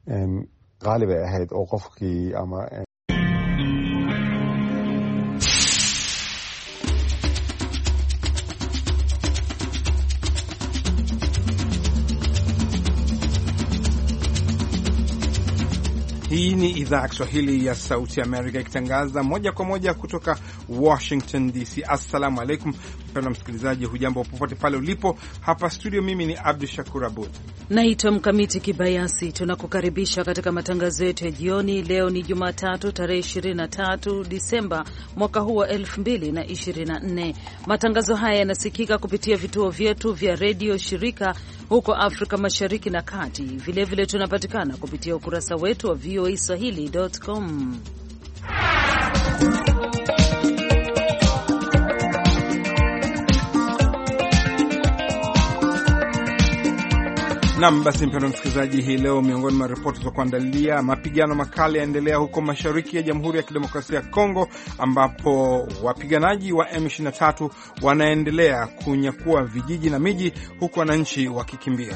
qaali bay ahayd oo qofkii ama Hii ni idhaa ya Kiswahili ya Sauti ya Amerika ikitangaza moja kwa moja kutoka Washington DC. Assalamu alaikum mpendwa msikilizaji, hujambo popote pale ulipo. Hapa studio mimi ni Abdu Shakur Abud. Naitwa Mkamiti Kibayasi. Tunakukaribisha katika matangazo yetu ya jioni. Leo ni Jumatatu tarehe 23 Disemba mwaka huu wa 2024. Matangazo haya yanasikika kupitia vituo vyetu vya redio shirika huko Afrika Mashariki na Kati. Vilevile tunapatikana kupitia ukurasa wetu wa voaswahili.com. Naam, basi mpendwa msikilizaji, hii leo miongoni mwa ripoti za kuandalia, mapigano makali yaendelea huko mashariki ya Jamhuri ya Kidemokrasia ya Kongo, ambapo wapiganaji wa M23 wanaendelea kunyakua vijiji na miji huku wananchi wakikimbia.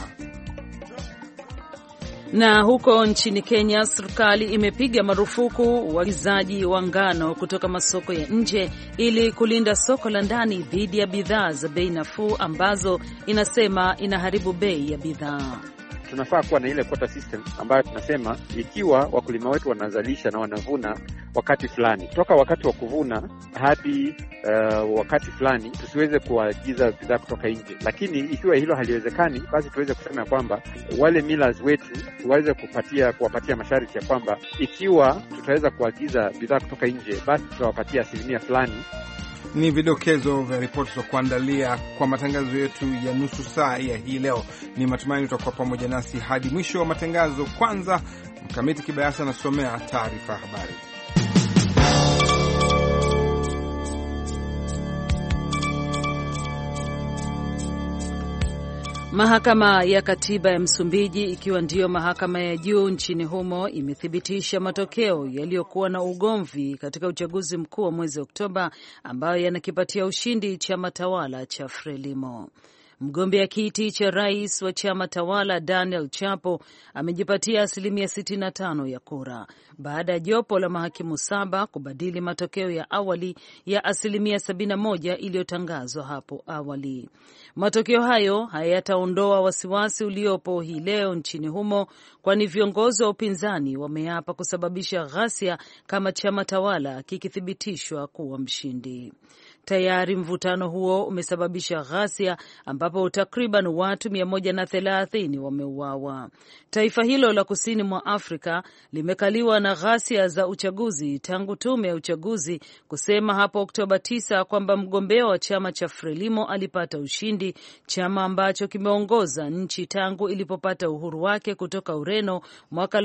Na huko nchini Kenya, serikali imepiga marufuku uagizaji wa ngano kutoka masoko ya nje ili kulinda soko la ndani dhidi ya bidhaa za bei nafuu ambazo inasema inaharibu bei ya bidhaa. Tunafaa kuwa na ile quota system ambayo tunasema ikiwa wakulima wetu wanazalisha na wanavuna wakati fulani, toka wakati wa kuvuna hadi wakati fulani tusiweze kuagiza bidhaa kutoka nje. Lakini ikiwa hilo haliwezekani, basi tuweze kusema kwamba wale millers wetu tuweze kuwapatia masharti ya kwamba ikiwa tutaweza kuagiza bidhaa kutoka nje, basi tutawapatia asilimia fulani. Ni vidokezo vya ripoti za kuandalia kwa matangazo yetu ya nusu saa ya hii leo. Ni matumaini utakuwa pamoja nasi hadi mwisho wa matangazo. Kwanza Mkamiti Kibayasi anasomea taarifa ya habari. Mahakama ya Katiba ya Msumbiji, ikiwa ndiyo mahakama ya juu nchini humo, imethibitisha matokeo yaliyokuwa na ugomvi katika uchaguzi mkuu wa mwezi Oktoba ambayo yanakipatia ushindi chama tawala cha Frelimo. Mgombea kiti cha rais wa chama tawala Daniel Chapo amejipatia asilimia 65 ya kura baada ya jopo la mahakimu 7 kubadili matokeo ya awali ya asilimia 71 iliyotangazwa hapo awali. Matokeo hayo hayataondoa wasiwasi uliopo hii leo nchini humo, kwani viongozi wa upinzani wameapa kusababisha ghasia kama chama tawala kikithibitishwa kuwa mshindi. Tayari mvutano huo umesababisha ghasia ambapo takriban watu 130 wameuawa. Taifa hilo la kusini mwa Afrika limekaliwa na ghasia za uchaguzi tangu tume ya uchaguzi kusema hapo Oktoba 9 kwamba mgombea wa chama cha Frelimo alipata ushindi, chama ambacho kimeongoza nchi tangu ilipopata uhuru wake kutoka Ureno mwaka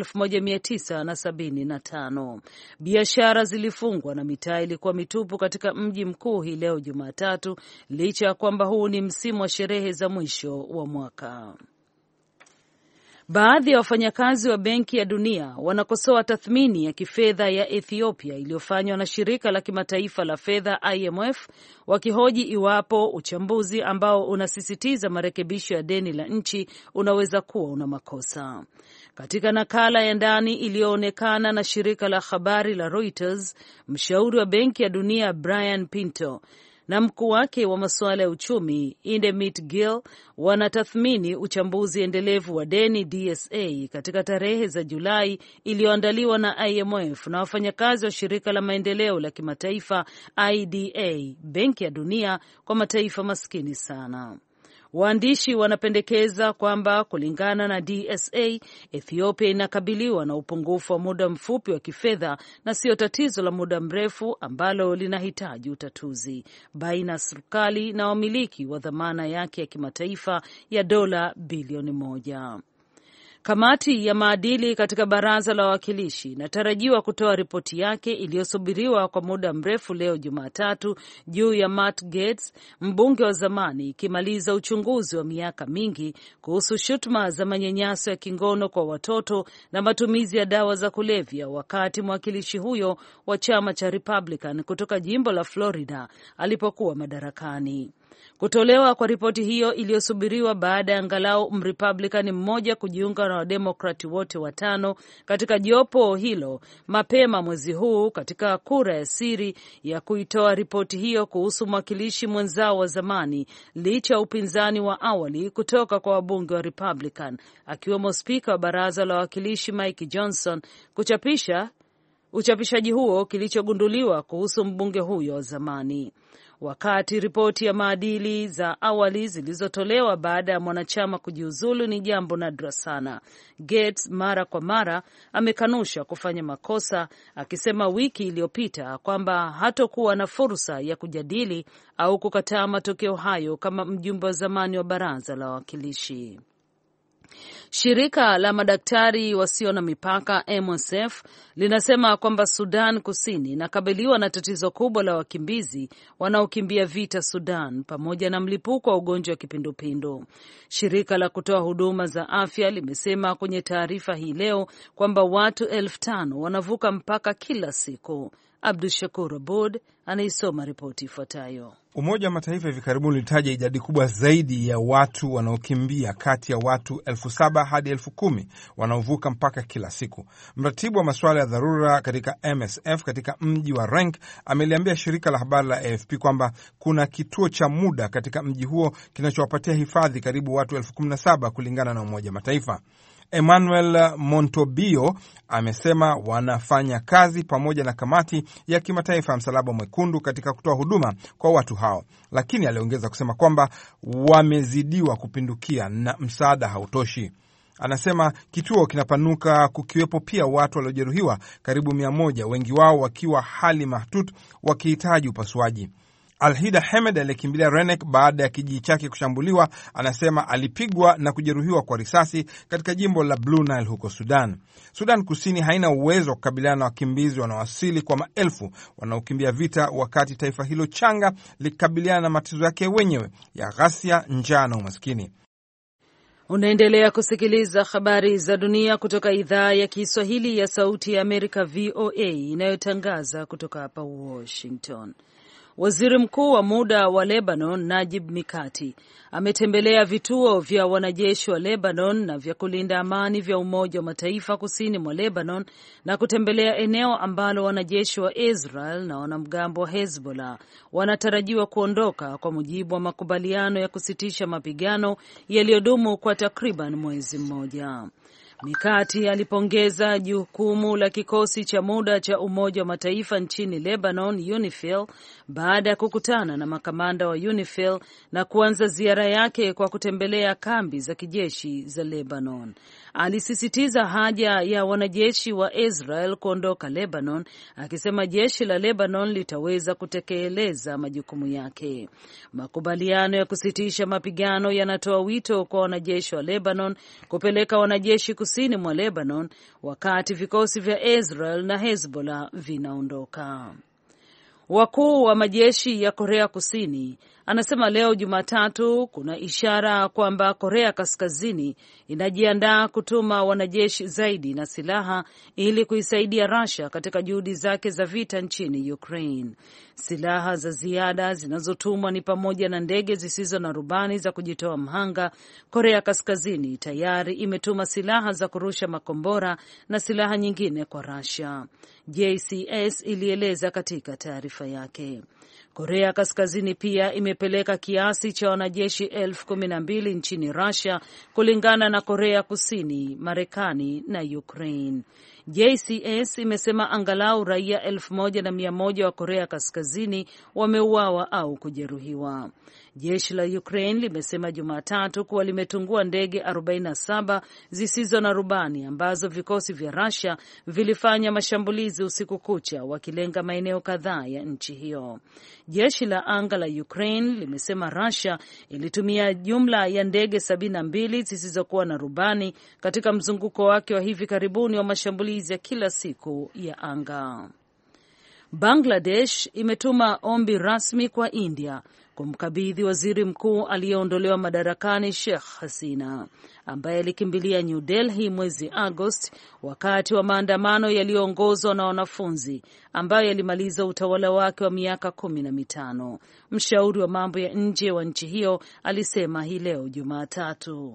1975. Biashara zilifungwa na mitaa ilikuwa mitupu katika mji mkuu hii leo Jumatatu, licha ya kwamba huu ni msimu wa sherehe za mwisho wa mwaka. Baadhi ya wafanyakazi wa Benki ya Dunia wanakosoa tathmini ya kifedha ya Ethiopia iliyofanywa na shirika la kimataifa la fedha IMF, wakihoji iwapo uchambuzi ambao unasisitiza marekebisho ya deni la nchi unaweza kuwa una makosa. Katika nakala ya ndani iliyoonekana na shirika la habari la Reuters, mshauri wa Benki ya Dunia Brian Pinto na mkuu wake wa masuala ya uchumi Indemit Gill wanatathmini uchambuzi endelevu wa deni DSA katika tarehe za Julai iliyoandaliwa na IMF na wafanyakazi wa shirika la maendeleo la kimataifa IDA, Benki ya Dunia kwa mataifa maskini sana. Waandishi wanapendekeza kwamba kulingana na DSA, Ethiopia inakabiliwa na upungufu wa muda mfupi wa kifedha na sio tatizo la muda mrefu ambalo linahitaji utatuzi baina ya serikali na wamiliki wa dhamana yake ya kimataifa ya dola bilioni 1. Kamati ya maadili katika baraza la wawakilishi inatarajiwa kutoa ripoti yake iliyosubiriwa kwa muda mrefu leo Jumatatu juu ya Matt Gaetz, mbunge wa zamani, ikimaliza uchunguzi wa miaka mingi kuhusu shutuma za manyanyaso ya kingono kwa watoto na matumizi ya dawa za kulevya wakati mwakilishi huyo wa chama cha Republican kutoka jimbo la Florida alipokuwa madarakani. Kutolewa kwa ripoti hiyo iliyosubiriwa baada ya angalau Mrepublican mmoja kujiunga na Wademokrati wote watano katika jopo hilo mapema mwezi huu katika kura ya siri ya kuitoa ripoti hiyo kuhusu mwakilishi mwenzao wa zamani, licha ya upinzani wa awali kutoka kwa wabunge wa Republican, akiwemo spika wa baraza la wawakilishi Mike Johnson kuchapisha uchapishaji huo kilichogunduliwa kuhusu mbunge huyo wa zamani. Wakati ripoti ya maadili za awali zilizotolewa baada ya mwanachama kujiuzulu ni jambo nadra sana, Gates mara kwa mara amekanusha kufanya makosa, akisema wiki iliyopita kwamba hatakuwa na fursa ya kujadili au kukataa matokeo hayo kama mjumbe wa zamani wa baraza la wawakilishi. Shirika la madaktari wasio na mipaka MSF linasema kwamba Sudan Kusini inakabiliwa na tatizo kubwa la wakimbizi wanaokimbia vita Sudan pamoja na mlipuko wa ugonjwa wa kipindupindu. Shirika la kutoa huduma za afya limesema kwenye taarifa hii leo kwamba watu 5,000 wanavuka mpaka kila siku. Abdul Shakur Abud anaisoma ripoti ifuatayo. Umoja wa Mataifa hivi karibuni ulitaja idadi kubwa zaidi ya watu wanaokimbia kati ya watu 7,000 hadi 10,000 wanaovuka mpaka kila siku. Mratibu wa masuala ya dharura katika MSF katika mji wa Renk ameliambia shirika la habari la AFP kwamba kuna kituo cha muda katika mji huo kinachowapatia hifadhi karibu watu 17,000 kulingana na Umoja wa Mataifa. Emmanuel Montobio amesema wanafanya kazi pamoja na kamati ya kimataifa ya Msalaba Mwekundu katika kutoa huduma kwa watu hao, lakini aliongeza kusema kwamba wamezidiwa kupindukia na msaada hautoshi. Anasema kituo kinapanuka kukiwepo pia watu waliojeruhiwa karibu 100, wengi wao wakiwa hali mahututi wakihitaji upasuaji. Alhida Hamed aliyekimbilia Renek baada ya kijiji chake kushambuliwa anasema alipigwa na kujeruhiwa kwa risasi katika jimbo la Blue Nile huko Sudan. Sudan Kusini haina uwezo wa kukabiliana na wakimbizi wanaowasili kwa maelfu wanaokimbia vita, wakati taifa hilo changa likikabiliana na matatizo yake wenyewe ya ghasia, njaa na umaskini. Unaendelea kusikiliza habari za dunia kutoka idhaa ya Kiswahili ya Sauti ya Amerika VOA inayotangaza kutoka hapa Washington. Waziri mkuu wa muda wa Lebanon Najib Mikati ametembelea vituo vya wanajeshi wa Lebanon na vya kulinda amani vya Umoja wa Mataifa kusini mwa Lebanon na kutembelea eneo ambalo wanajeshi wa Israel na wanamgambo wa Hezbollah wanatarajiwa kuondoka kwa mujibu wa makubaliano ya kusitisha mapigano yaliyodumu kwa takriban mwezi mmoja. Mikati alipongeza jukumu la kikosi cha muda cha Umoja wa Mataifa nchini Lebanon, UNIFIL, baada ya kukutana na makamanda wa UNIFIL na kuanza ziara yake kwa kutembelea kambi za kijeshi za Lebanon. Alisisitiza haja ya wanajeshi wa Israel kuondoka Lebanon, akisema jeshi la Lebanon litaweza kutekeleza majukumu yake. Makubaliano ya kusitisha mapigano yanatoa wito kwa wanajeshi wa Lebanon kupeleka wanajeshi kusini mwa Lebanon wakati vikosi vya Israel na Hezbollah vinaondoka. Wakuu wa majeshi ya Korea Kusini anasema leo Jumatatu kuna ishara kwamba Korea Kaskazini inajiandaa kutuma wanajeshi zaidi na silaha ili kuisaidia Russia katika juhudi zake za vita nchini Ukraine. Silaha za ziada zinazotumwa ni pamoja na ndege zisizo na rubani za kujitoa mhanga. Korea Kaskazini tayari imetuma silaha za kurusha makombora na silaha nyingine kwa Russia, JCS ilieleza katika taarifa yake. Korea Kaskazini pia imepeleka kiasi cha wanajeshi 12,000 nchini Russia kulingana na Korea Kusini, Marekani na Ukraine. JCS imesema angalau raia 1,100 wa Korea Kaskazini wameuawa au kujeruhiwa. Jeshi la Ukraine limesema Jumatatu kuwa limetungua ndege 47 zisizo na rubani ambazo vikosi vya Russia vilifanya mashambulizi usiku kucha wakilenga maeneo kadhaa ya nchi hiyo. Jeshi la anga la Ukraine limesema Russia ilitumia jumla ya ndege 72 zisizokuwa na rubani katika mzunguko wake wa hivi karibuni wa mashambulizi ya kila siku ya anga. Bangladesh imetuma ombi rasmi kwa India kumkabidhi waziri mkuu aliyeondolewa madarakani Sheikh Hasina, ambaye alikimbilia New Delhi mwezi Agosti wakati wa maandamano yaliyoongozwa na wanafunzi ambayo yalimaliza utawala wake wa miaka 15. Mshauri wa mambo ya nje wa nchi hiyo alisema hii leo Jumatatu.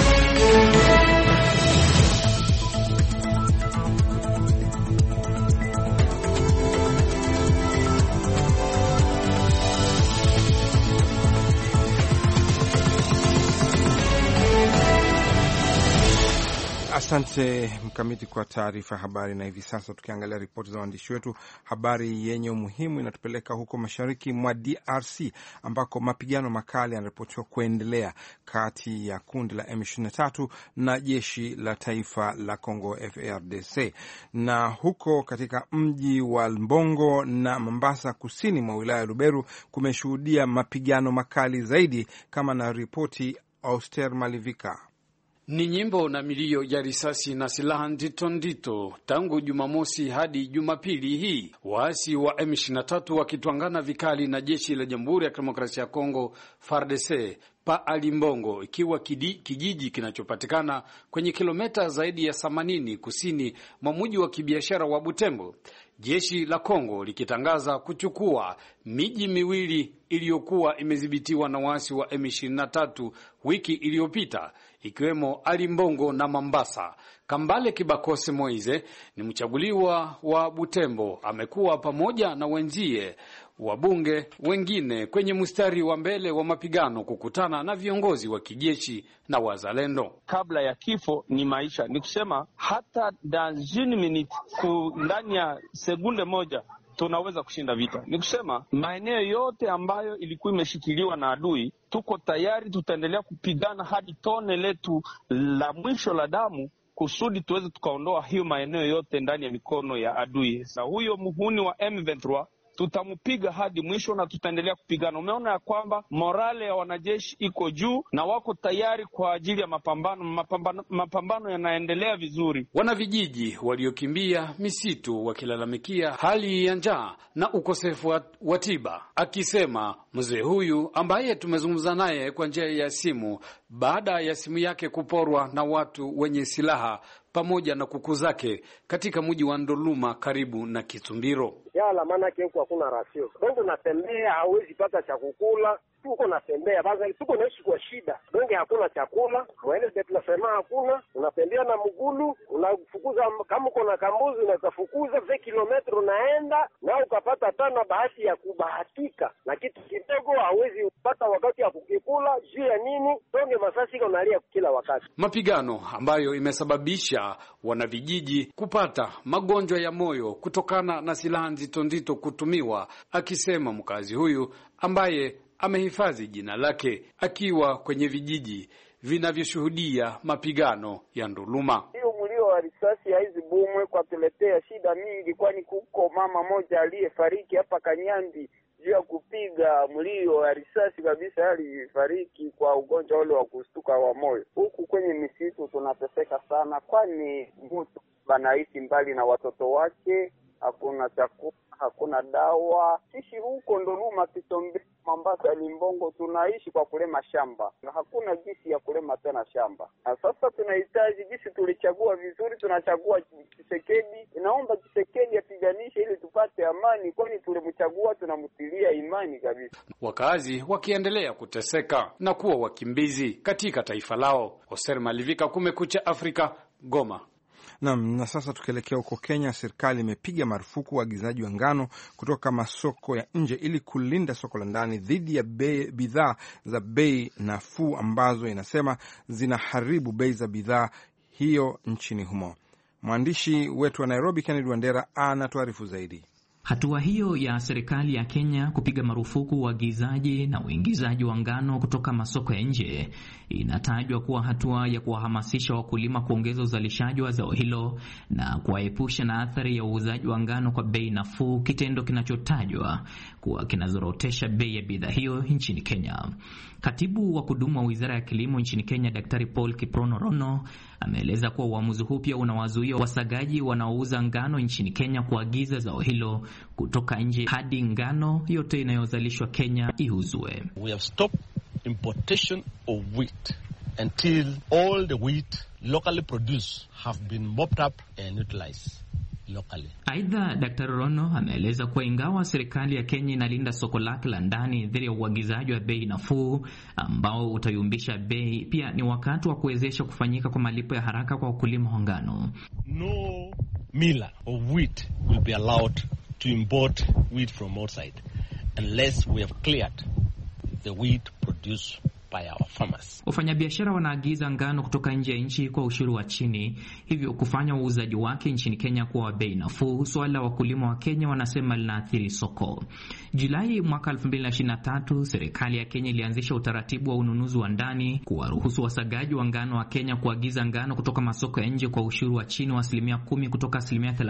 Asante Mkamiti kwa taarifa ya habari. Na hivi sasa tukiangalia ripoti za waandishi wetu, habari yenye umuhimu inatupeleka huko mashariki mwa DRC ambako mapigano makali yanaripotiwa kuendelea kati ya kundi la M23 na jeshi la taifa la Kongo FARDC. Na huko katika mji wa Mbongo na Mombasa kusini mwa wilaya ya Luberu kumeshuhudia mapigano makali zaidi, kama na ripoti Auster Malivika. Ni nyimbo na milio ya risasi na silaha ndito ndito tangu Jumamosi hadi Jumapili hii, waasi wa M23 wakitwangana vikali na jeshi la Jamhuri ya Kidemokrasia ya Kongo FARDC pa Alimbongo, ikiwa kijiji kinachopatikana kwenye kilomita zaidi ya 80 kusini mwa mji wa kibiashara wa Butembo. Jeshi la Kongo likitangaza kuchukua miji miwili iliyokuwa imedhibitiwa na waasi wa M23 wiki iliyopita, ikiwemo Alimbongo na Mambasa. Kambale Kibakose Moize ni mchaguliwa wa Butembo, amekuwa pamoja na wenzie wabunge wengine kwenye mstari wa mbele wa mapigano kukutana na viongozi wa kijeshi na wazalendo. Kabla ya kifo ni maisha, ni kusema hata ndani ya sekunde moja tunaweza kushinda vita. Ni kusema maeneo yote ambayo ilikuwa imeshikiliwa na adui, tuko tayari, tutaendelea kupigana hadi tone letu la mwisho la damu kusudi tuweze tukaondoa hiyo maeneo yote ndani ya mikono ya adui. Na huyo muhuni wa M23 tutamupiga hadi mwisho na tutaendelea kupigana. Umeona ya kwamba morale ya wanajeshi iko juu na wako tayari kwa ajili ya mapambano yanaendelea vizuri. Wanavijiji waliokimbia misitu wakilalamikia hali ya njaa na ukosefu wa tiba, akisema mzee huyu ambaye tumezungumza naye kwa njia ya simu baada ya simu yake kuporwa na watu wenye silaha pamoja na kuku zake katika mji wa Ndoluma karibu na Kitumbiro. Yala maana huko hakuna rasio. Dongo natembea hauwezi pata cha kukula. Tuko natembea basi tuko naishi kwa shida. Dongo hakuna chakula. Wewe tunasema hakuna. Unatembea na mgulu, unafukuza kama uko na kambuzi unatafukuza 5 kilometri unaenda na ukapata tena bahati ya kubahatika. Na kitu kidogo hauwezi kupata wakati ya kukikula. Juu ya nini? Dongo masasi unalia kila wakati. Mapigano ambayo imesababisha wanavijiji kupata magonjwa ya moyo kutokana na silaha nzito nzito kutumiwa, akisema mkazi huyu ambaye amehifadhi jina lake akiwa kwenye vijiji vinavyoshuhudia mapigano ya Ndoluma. Hiyo mlio wa risasi hizi bomwe kwa tuletea shida mingi, kwani kuko mama moja aliyefariki hapa Kanyandi juu ya kupiga mlio wa risasi kabisa, alifariki kwa ugonjwa ule wa kustuka wa moyo. Huku kwenye misitu tunateseka sana, kwani mtu banaishi mbali na watoto wake, hakuna chakula, hakuna dawa. Sisi huko Ndoluma, Kitombe, Mombasa, Limbongo tunaishi kwa kulema shamba na hakuna jinsi ya kulema tena shamba. Na sasa tunahitaji jinsi tulichagua vizuri, tunachagua Tshisekedi. Inaomba Tshisekedi apiganishe ili tupate amani, kwani tulimchagua, tunamtilia imani kabisa. Wakazi wakiendelea kuteseka na kuwa wakimbizi katika taifa lao. Oser Malivika, Kumekucha Afrika, Goma. Na sasa tukielekea huko Kenya, serikali imepiga marufuku uagizaji wa ngano kutoka masoko ya nje ili kulinda soko la ndani dhidi ya bidhaa za bei nafuu ambazo inasema zinaharibu bei za bidhaa hiyo nchini humo. Mwandishi wetu wa Nairobi Kennedy Wandera anatuarifu zaidi. Hatua hiyo ya serikali ya Kenya kupiga marufuku uagizaji na uingizaji wa ngano kutoka masoko ya nje inatajwa kuwa hatua ya kuwahamasisha wakulima kuongeza uzalishaji wa zao hilo na kuwaepusha na athari ya uuzaji wa ngano kwa bei nafuu, kitendo kinachotajwa kuwa kinazorotesha bei ya bidhaa hiyo nchini Kenya. Katibu wa kudumu wa Wizara ya Kilimo nchini Kenya, Daktari Paul Kiprono Rono, ameeleza kuwa uamuzi huu pia unawazuia wasagaji wanaouza ngano nchini Kenya kuagiza zao hilo kutoka nje hadi ngano yote inayozalishwa Kenya iuzwe. We have stopped importation of wheat until all the wheat locally produced have been mopped up and utilized locally. Aidha, Dr. Rono ameeleza kuwa ingawa serikali ya Kenya inalinda soko lake la ndani dhidi ya uagizaji wa bei nafuu ambao utayumbisha bei, pia ni wakati wa kuwezesha kufanyika kwa malipo ya haraka kwa wakulima wa ngano. No miller of wheat will be allowed to import wheat from outside unless we have cleared the wheat produced by our farmers. Wafanyabiashara wanaagiza ngano kutoka nje ya nchi kwa ushuru wa chini, hivyo kufanya uuzaji wake nchini Kenya kuwa bei nafuu. Swala wakulima wa Kenya wanasema linaathiri soko. Julai mwaka 2023, serikali ya Kenya ilianzisha utaratibu wa ununuzi wa ndani kuwaruhusu wasagaji wa ngano wa Kenya kuagiza ngano kutoka masoko ya nje kwa ushuru wa chini wa 10% kutoka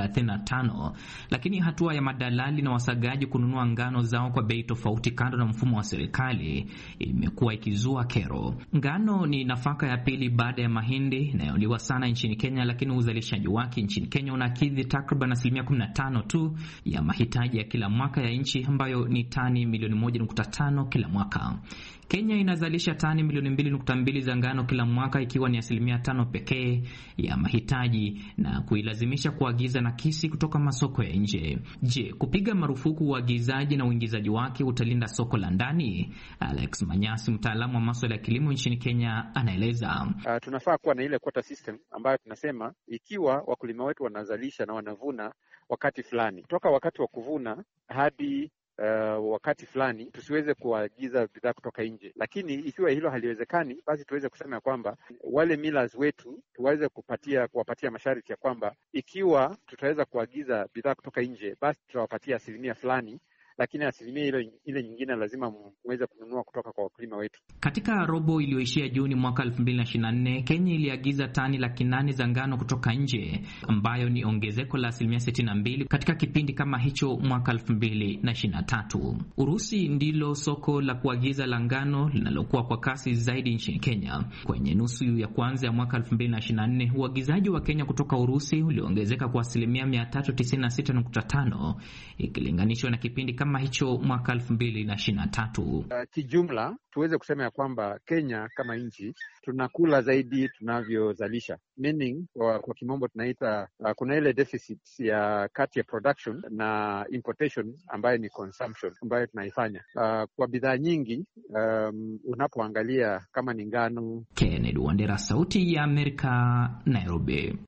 35%. Lakini hatua ya madalali na wasagaji kununua ngano zao kwa bei tofauti kando na mfumo wa serikali imekuwa ikizua kero. Ngano ni nafaka ya pili baada ya mahindi inayoliwa sana nchini Kenya, lakini uzalishaji wake nchini Kenya unakidhi takriban 15% tu ya mahitaji ya kila mwaka ya nchi, ambayo ni tani milioni 1.5 kila mwaka. Kenya inazalisha tani milioni 2.2 za ngano kila mwaka, ikiwa ni 5% pekee ya mahitaji, na kuilazimisha kuagiza nakisi kutoka masoko ya nje. Je, kupiga marufuku uagizaji na uingizaji wake utalinda soko la ndani? Alex Manyasi, mtaalamu wa masuala ya kilimo nchini Kenya, anaeleza. Tunafaa kuwa na ile quota system ambayo tunasema ikiwa wakulima wetu wanazalisha na wanavuna wakati fulani, kutoka wakati wa kuvuna hadi wakati fulani tusiweze kuagiza bidhaa kutoka nje. Lakini ikiwa hilo haliwezekani, basi tuweze kusema kwamba wale millers wetu tuweze kuwapatia masharti ya kwamba ikiwa tutaweza kuagiza bidhaa kutoka nje, basi tutawapatia asilimia fulani, lakini asilimia ile nyingine lazima muweze kununua kutoka kwa wakulima wetu. Katika robo iliyoishia Juni mwaka 2024, Kenya iliagiza tani 800,000 za ngano kutoka nje, ambayo ni ongezeko la 62% katika kipindi kama hicho mwaka 2023. Urusi ndilo soko la kuagiza la ngano linalokuwa kwa kasi zaidi nchini Kenya. Kwenye nusu ya kwanza ya mwaka 2024, uagizaji wa Kenya kutoka Urusi uliongezeka kwa 396.5 ikilinganishwa na kipindi kama hicho mwaka 2023. Kijumla tuweze kusema ya kwamba Kenya kama nchi tunakula zaidi tunavyozalisha, meaning kwa kimombo tunaita kuna ile deficit ya kati ya production na importation ambayo ni consumption ambayo tunaifanya kwa bidhaa nyingi. Unapoangalia kama ni ngano. Kennedy Wandera, Sauti ya Amerika, Nairobi.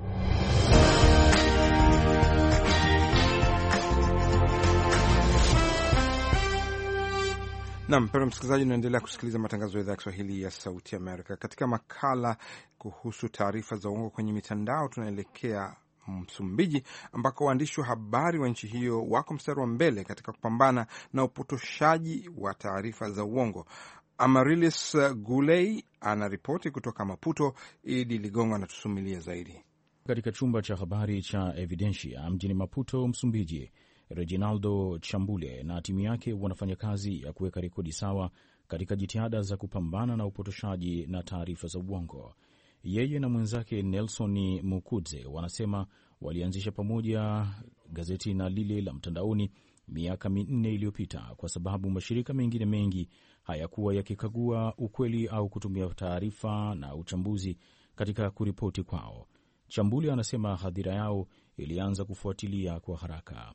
Na mpendwa msikilizaji, unaendelea kusikiliza matangazo ya idhaa ya Kiswahili ya Sauti Amerika. Katika makala kuhusu taarifa za uongo kwenye mitandao, tunaelekea Msumbiji ambako waandishi wa habari wa nchi hiyo wako mstari wa mbele katika kupambana na upotoshaji wa taarifa za uongo. Amarilis Gulei anaripoti kutoka Maputo. Idi Ligongo anatusumilia zaidi. Katika chumba cha habari cha Evidencia mjini Maputo, Msumbiji, Reginaldo Chambule na timu yake wanafanya kazi ya kuweka rekodi sawa katika jitihada za kupambana na upotoshaji na taarifa za uongo. Yeye na mwenzake Nelson Mukudze wanasema walianzisha pamoja gazeti na lile la mtandaoni miaka 4 iliyopita kwa sababu mashirika mengine mengi hayakuwa yakikagua ukweli au kutumia taarifa na uchambuzi katika kuripoti kwao. Chambule anasema hadhira yao ilianza kufuatilia kwa haraka.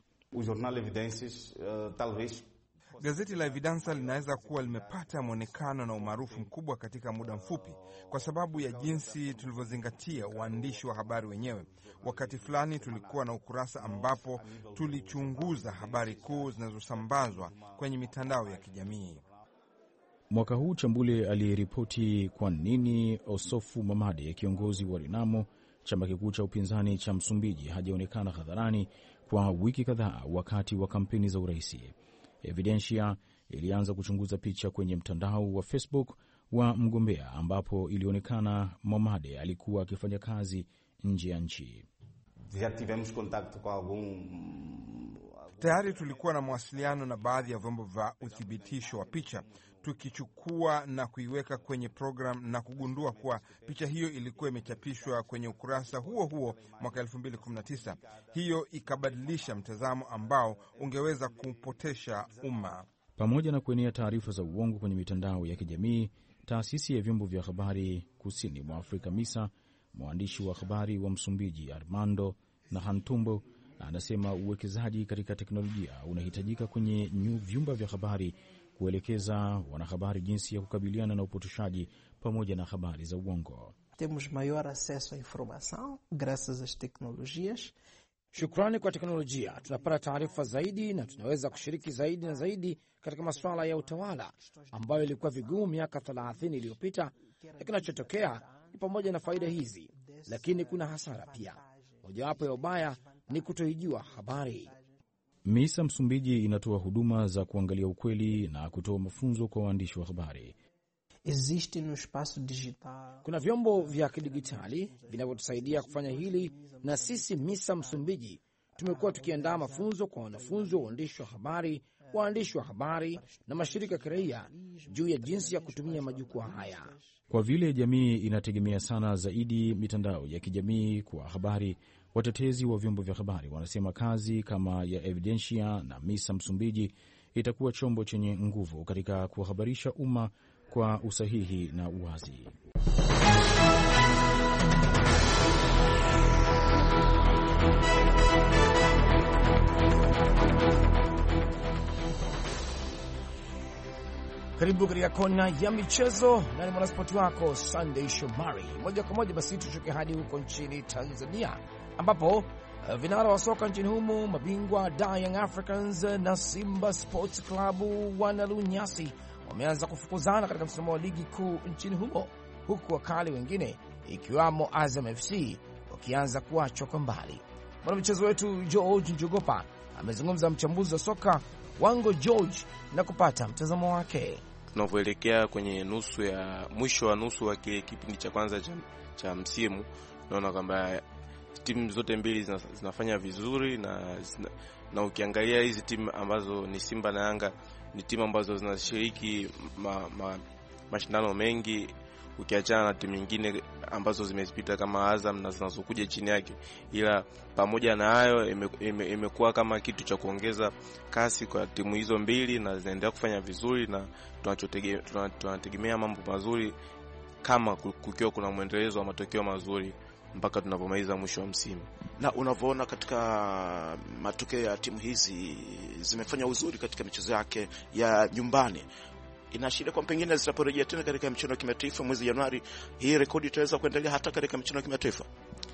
Gazeti la Evidencia linaweza kuwa limepata mwonekano na umaarufu mkubwa katika muda mfupi kwa sababu ya jinsi tulivyozingatia uandishi wa habari wenyewe. Wakati fulani tulikuwa na ukurasa ambapo tulichunguza habari kuu zinazosambazwa kwenye mitandao ya kijamii. Mwaka huu Chambule aliripoti kwa nini Osofu Mamade, kiongozi wa Renamo, chama kikuu cha upinzani cha Msumbiji, hajaonekana hadharani kwa wiki kadhaa wakati wa kampeni za uraisi. Evidencia ilianza kuchunguza picha kwenye mtandao wa Facebook wa mgombea ambapo ilionekana Mamade alikuwa akifanya kazi nje ya nchi. Tayari tulikuwa na mawasiliano na baadhi ya vyombo vya uthibitisho wa picha, tukichukua na kuiweka kwenye program na kugundua kuwa picha hiyo ilikuwa imechapishwa kwenye ukurasa huo huo mwaka 2019. Hiyo ikabadilisha mtazamo ambao ungeweza kupotesha umma. Pamoja na kuenea taarifa za uongo kwenye mitandao ya kijamii, taasisi ya vyombo vya habari kusini mwa Afrika MISA, mwandishi wa habari wa Msumbiji Armando Nahantumbo anasema uwekezaji katika teknolojia unahitajika kwenye vyumba vya habari kuelekeza wanahabari jinsi ya kukabiliana na upotoshaji pamoja na habari za uongo. Temos maior acesso à informação graças às tecnologias. Shukrani kwa teknolojia tunapata taarifa zaidi na tunaweza kushiriki zaidi na zaidi katika masuala ya utawala ambayo ilikuwa vigumu miaka 30 iliyopita. Na kinachotokea ni pamoja na faida hizi, lakini kuna hasara pia. Mojawapo ya ubaya ni kutoijua habari. MISA Msumbiji inatoa huduma za kuangalia ukweli na kutoa mafunzo kwa waandishi wa habari. Existe no espaço digital. Kuna vyombo vya kidijitali vinavyotusaidia kufanya hili, na sisi MISA Msumbiji tumekuwa tukiandaa mafunzo kwa wanafunzi wa waandishi wa habari na mashirika ya kiraia juu ya jinsi ya kutumia majukwaa haya. Kwa vile jamii inategemea sana zaidi mitandao ya kijamii kwa habari, watetezi wa vyombo vya habari wanasema kazi kama ya Evidentia na MISA Msumbiji itakuwa chombo chenye nguvu katika kuhabarisha umma kwa usahihi na uwazi. Karibu katika kona ya michezo na ni mwanaspoti wako Sunday Shomari. Moja kwa moja basi tushuke hadi huko nchini Tanzania, ambapo vinara wa soka nchini humo, mabingwa Young Africans na Simba Sports Club wanalunyasi wameanza kufukuzana katika msimamo wa ligi kuu nchini humo, huku wakali wengine ikiwamo Azam FC wakianza kuachwa kwa mbali. Mwanamichezo wetu George Njogopa amezungumza mchambuzi wa soka Wango George na kupata mtazamo wake. Tunavyoelekea kwenye mwisho wa nusu wa kipindi cha kwanza cha msimu, naona kwamba timu zote mbili zinafanya vizuri na ukiangalia hizi timu ambazo ni Simba na Yanga ni timu ambazo zinashiriki mashindano mengi, ukiachana na timu nyingine ambazo zimezipita kama Azam na zinazokuja chini yake. Ila pamoja na hayo imekuwa kama kitu cha kuongeza kasi kwa timu hizo mbili na zinaendelea kufanya vizuri, na tunategemea mambo mazuri kama kukiwa kuna muendelezo wa matokeo mazuri mpaka tunapomaliza mwisho wa msimu. Na unavyoona katika matokeo ya timu hizi zimefanya uzuri katika michezo yake ya nyumbani, inaashiria kwa pengine zitaporejea tena katika michezo ya kimataifa mwezi Januari, hii rekodi itaweza kuendelea hata katika michezo ya kimataifa.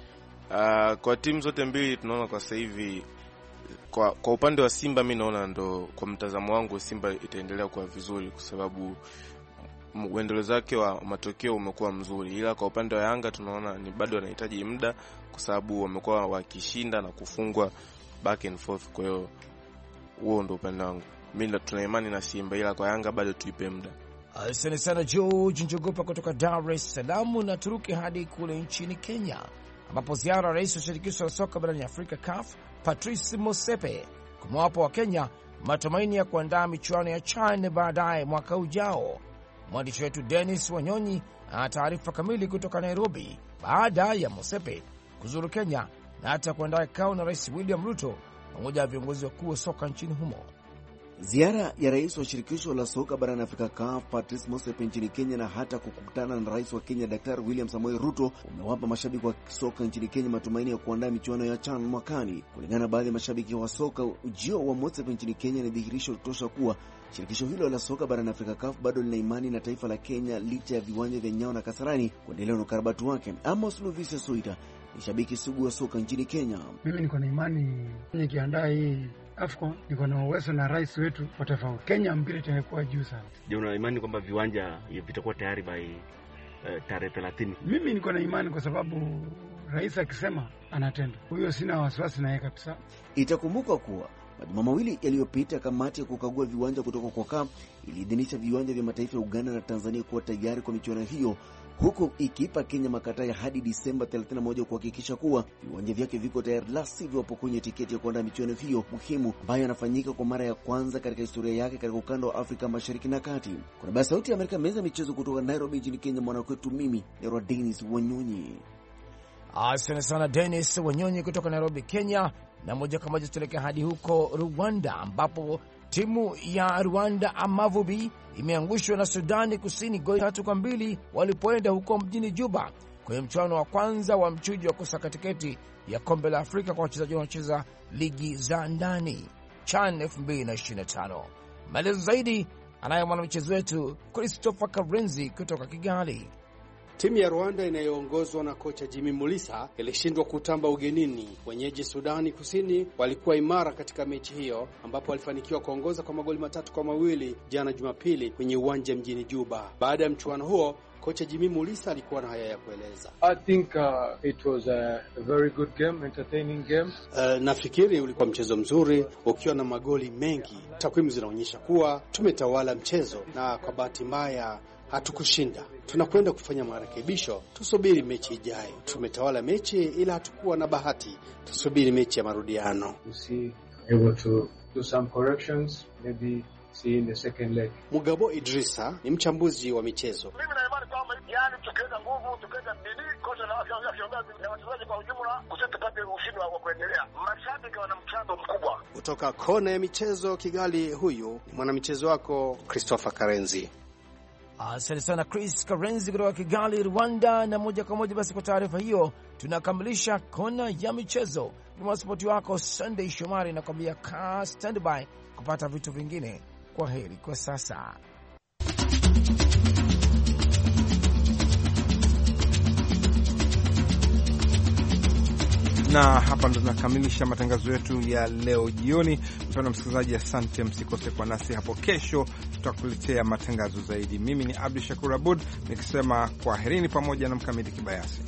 Kwa timu zote mbili tunaona kwa sasa hivi, kwa upande wa Simba mimi naona ndo, kwa mtazamo wangu, Simba itaendelea kuwa vizuri kwa sababu uendelezo wake wa matokeo umekuwa mzuri. Ila kwa upande wa Yanga tunaona ni bado wanahitaji muda kwa sababu wamekuwa wakishinda na kufungwa back and forth. Kwa hiyo huo ndo upande wangu. Mimi tuna imani na Simba, ila kwa Yanga bado tuipe muda. Asante sana George Njogopa kutoka Dar es Salaam. Na turuki hadi kule nchini Kenya, ambapo ziara ya rais wa shirikisho la soka barani Afrika CAF Patrice Motsepe kumewapa wa Kenya matumaini ya kuandaa michuano ya CHAN baadaye mwaka ujao. Mwandishi wetu Dennis Wanyonyi ana taarifa kamili kutoka Nairobi baada ya Motsepe kuzuru Kenya na hata kuandaa kikao na Rais William Ruto pamoja na viongozi wakuu wa soka nchini humo. Ziara ya rais wa shirikisho la soka barani Afrika CAF Patrice Motsepe nchini Kenya na hata kukutana na rais wa Kenya Daktari William Samoei Ruto umewapa mashabiki wa soka nchini Kenya matumaini ya kuandaa michuano ya CHAN mwakani. Kulingana na baadhi ya mashabiki wa soka, ujio wa Motsepe nchini Kenya ni dhihirisho tosha kuwa shirikisho hilo la soka barani Afrika CAF bado lina imani na taifa la Kenya licha ya viwanja vya Nyayo na Kasarani kuendelea na ukarabati wake. Amos Luvise Soita ni shabiki sugu wa soka nchini Kenya. Mimi niko na imani nikiandaa hii AFCON niko na uwezo na rais wetu wa taifa. Kenya mpira itakuwa juu sana. Je, una imani kwamba viwanja vitakuwa tayari by tarehe 30? Mimi niko na imani kwa sababu rais akisema anatenda. Huyo sina wasiwasi naye kabisa. Itakumbuka kuwa majuma mawili yaliyopita kamati ya kukagua viwanja kutoka kwa CAF iliidhinisha viwanja vya mataifa ya Uganda na Tanzania kuwa tayari kwa michuano hiyo huku ikiipa Kenya makataa ya hadi Disemba 31 kuhakikisha kuwa viwanja vyake viko tayari, la sivyo wapokonye tiketi ya kuandaa michuano hiyo muhimu ambayo yanafanyika kwa mara ya kwanza katika historia yake katika ukanda wa Afrika Mashariki na Kati. Kuna basi Sauti ya Amerika, meza michezo kutoka Nairobi nchini Kenya, mwanakwetu mimi ni Dennis Wanyonyi. Asante sana Dennis Wanyonyi kutoka Nairobi, Kenya. Na moja kwa moja tuelekea hadi huko Rwanda, ambapo timu ya Rwanda Amavubi imeangushwa na Sudani Kusini goli 3-2 walipoenda huko mjini Juba kwenye mchuano wa kwanza wa mchujo wa kusaka tiketi ya kombe la Afrika kwa wachezaji wanaocheza ligi za ndani CHAN 2025. Maelezo zaidi anayo mwanamchezo wetu Christopher Karenzi kutoka Kigali. Timu ya Rwanda inayoongozwa na kocha Jimmy Mulisa ilishindwa kutamba ugenini. Wenyeji Sudani Kusini walikuwa imara katika mechi hiyo, ambapo walifanikiwa kuongoza kwa magoli 3-2 jana Jumapili kwenye uwanja mjini Juba. Baada ya mchuano huo, kocha Jimmy Mulisa alikuwa na haya ya kueleza. I think it was a very good game, entertaining game. Nafikiri ulikuwa mchezo mzuri ukiwa na magoli mengi. Takwimu zinaonyesha kuwa tumetawala mchezo na kwa bahati mbaya hatukushinda. Tunakwenda kufanya marekebisho, tusubiri mechi ijayo. Tumetawala mechi ila hatukuwa na bahati. Tusubiri mechi ya marudiano. We see able to do some corrections, maybe see in the second leg. Mugabo Idrisa ni mchambuzi wa michezo. Mimi na imani kwamba tukiweka nguvu, tukiweka bidii, kocha na wachezaji kwa ujumla kusitupate ushindi wa kuendelea. Mashabiki wana mchango mkubwa. Kutoka kona ya michezo Kigali, huyu ni mwanamichezo wako Christopher Karenzi. Asante sana Chris Karenzi kutoka Kigali, Rwanda. Na moja kwa moja basi kwa taarifa hiyo tunakamilisha kona ya michezo. Ni mwanaspoti wako Sunday Shomari na kwambia kaa standby kupata vitu vingine. Kwa heri kwa sasa. Na hapa ndo tunakamilisha matangazo yetu ya leo jioni. Mpendwa msikilizaji, asante, msikose kwa nasi hapo kesho, tutakuletea matangazo zaidi. Mimi ni Abdi Shakur Abud nikisema kwaherini pamoja na Mkamiti Kibayasi.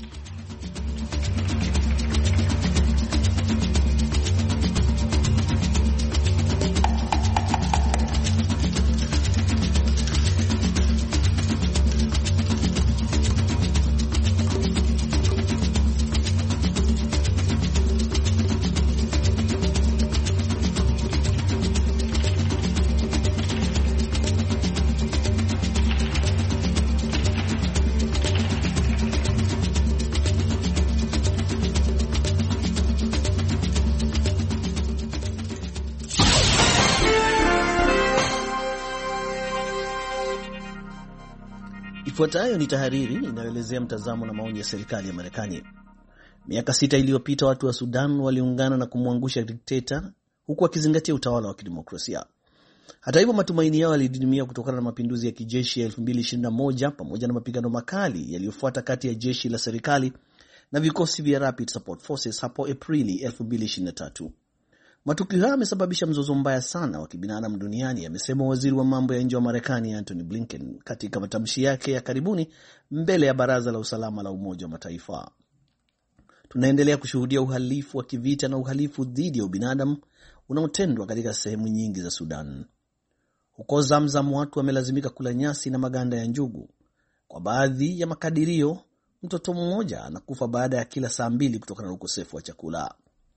Ifuatayo ni tahariri inayoelezea mtazamo na maoni ya serikali ya Marekani. Miaka 6 iliyopita watu wa Sudan waliungana na kumwangusha dikteta huku wakizingatia utawala wa kidemokrasia. Hata hivyo, matumaini yao yalididimia kutokana na mapinduzi ya kijeshi ya 2021 pamoja na mapigano makali yaliyofuata kati ya jeshi la serikali na vikosi vya Rapid Support Forces hapo Aprili 2023. Matukio haya yamesababisha mzozo mbaya sana wa kibinadamu duniani, amesema waziri wa mambo ya nje wa Marekani Antony Blinken katika matamshi yake ya karibuni mbele ya Baraza la Usalama la Umoja wa Mataifa. Tunaendelea kushuhudia uhalifu wa kivita na uhalifu dhidi ya ubinadamu unaotendwa katika sehemu nyingi za Sudan. Huko Zamzam watu wamelazimika kula nyasi na maganda ya njugu. Kwa baadhi ya makadirio, mtoto mmoja anakufa baada ya kila saa 2 kutokana na ukosefu wa chakula.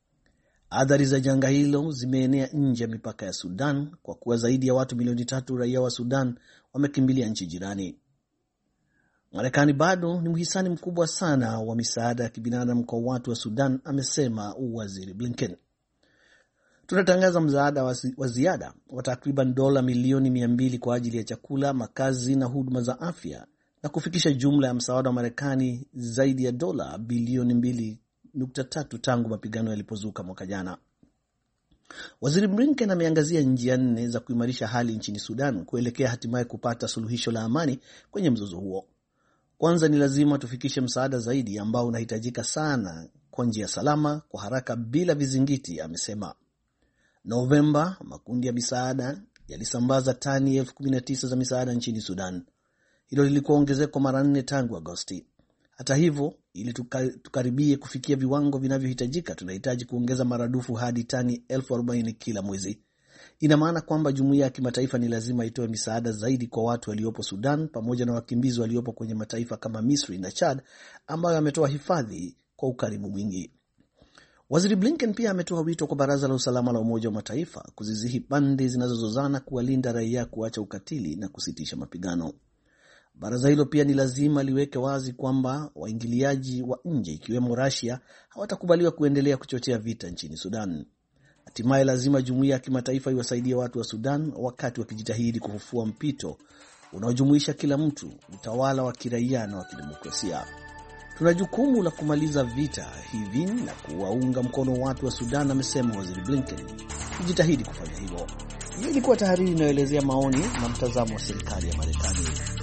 Athari za janga hilo zimeenea nje ya mipaka ya Sudan kwa kuwa zaidi ya watu milioni 3 raia wa Sudan wamekimbilia nchi jirani. Marekani bado ni mhisani mkubwa sana wa misaada ya kibinadamu kwa watu wa Sudan, amesema waziri Blinken. Tunatangaza msaada wa ziada wa takriban dola milioni 200 kwa ajili ya chakula, makazi na huduma za afya na kufikisha jumla ya msaada wa Marekani zaidi ya dola bilioni 2.3 tangu mapigano yalipozuka mwaka jana. Waziri Blinken ameangazia njia 4 za kuimarisha hali nchini Sudan kuelekea hatimaye kupata suluhisho la amani kwenye mzozo huo. Kwanza, ni lazima tufikishe msaada zaidi ambao unahitajika sana kwa njia salama, kwa haraka, bila vizingiti, amesema. Novemba, makundi ya misaada yalisambaza tani 19,000 za misaada nchini Sudan. Hilo lilikuwa ongezeko mara 4 tangu Agosti. Hata hivyo, ili tukaribie kufikia viwango vinavyohitajika, tunahitaji kuongeza maradufu hadi tani 40,000 kila mwezi. Ina maana kwamba jumuiya ya kimataifa ni lazima itoe misaada zaidi kwa watu waliopo Sudan pamoja na wakimbizi waliopo kwenye mataifa kama Misri na Chad ambayo ametoa hifadhi kwa ukarimu mwingi. Waziri Blinken pia ametoa wito kwa Baraza la Usalama la Umoja wa Mataifa kuzizihi pande zinazozozana, kuwalinda raia, kuacha ukatili na kusitisha mapigano. Baraza hilo pia ni lazima liweke wazi kwamba waingiliaji wa nje ikiwemo Russia hawatakubaliwa kuendelea kuchochea vita nchini Sudan. Hatimaye lazima jumuiya ya kimataifa iwasaidie watu wa Sudan wakati wakijitahidi kufufua mpito unaojumuisha kila mtu, utawala wa kiraia na wa kidemokrasia. Tuna jukumu la kumaliza vita hivi na kuwaunga mkono watu wa Sudan, amesema Waziri Blinken. Tujitahidi kufanya hivyo. Hii ilikuwa tahariri inayoelezea maoni na mtazamo wa serikali ya Marekani.